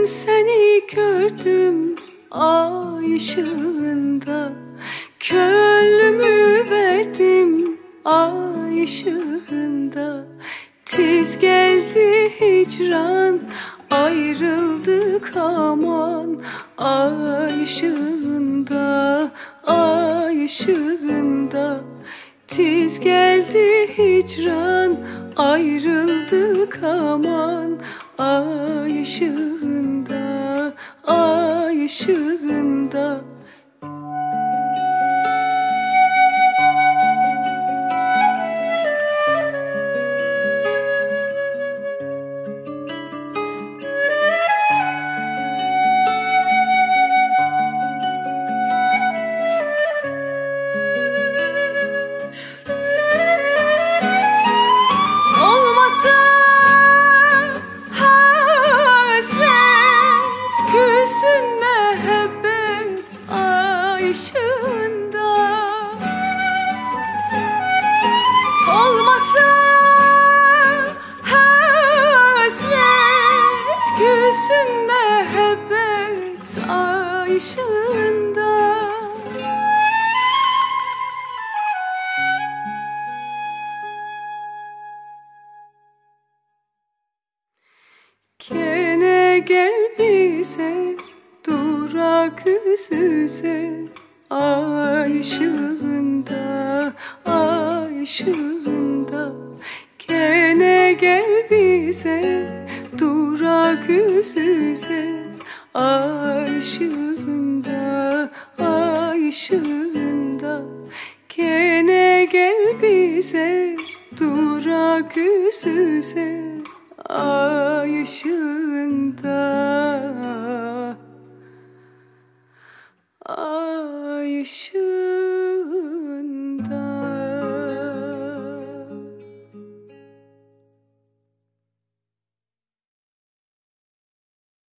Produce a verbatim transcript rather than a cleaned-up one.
seni gördüm ay ışığında, gönlümü verdim ay ışığında. Tiz geldi hicran, ayrıldık aman ay ışığında, ay ışığında. Tiz geldi hicran, ayrıldık aman ay ışığında, ay ışığında. Küsün mehabbet ay ışığında, olmasa hasret. Küsün mehabbet ay ışığında. Gene gel bize durak yüzüze ay ışığında, ay ışığında. Gene gel bize durak yüzüze ay ışığında, ay ışığında. Gene gel bize durak yüzüze ay ışığında, ay ışığında.